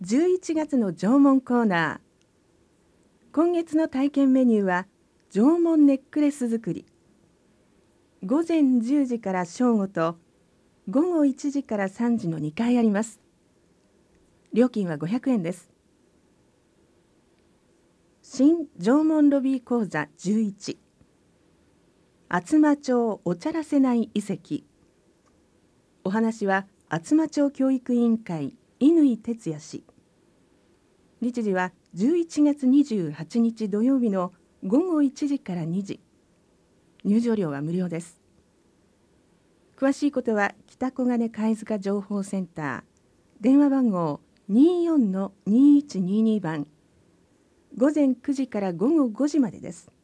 11月の縄文コーナー。今月の体験メニューは縄文ネックレス作り。午前10時から正午と午後1時から3時の2回あります。料金は500円です。新縄文ロビー講座11、厚真町おちゃらせない遺跡。お話は厚真町教育委員会乾哲也氏。日時は11月28日土曜日の午後1時から2時。入場料は無料です。詳しいことは北小金貝塚情報センター、電話番号 24-2122 番、午前9時から午後5時までです。